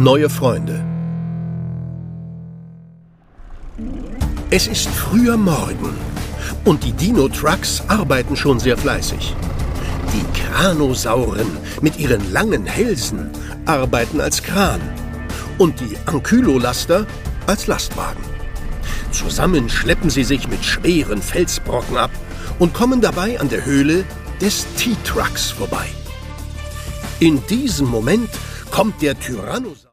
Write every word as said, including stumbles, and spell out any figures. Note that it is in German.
Neue Freunde. Es ist früher Morgen und die Dino-Trucks arbeiten schon sehr fleißig. Die Kranosauren mit ihren langen Hälsen arbeiten als Kran und die Ankylolaster als Lastwagen. Zusammen schleppen sie sich mit schweren Felsbrocken ab und kommen dabei an der Höhle des T-Trucks vorbei. In diesem Moment kommt der Tyrannosaurus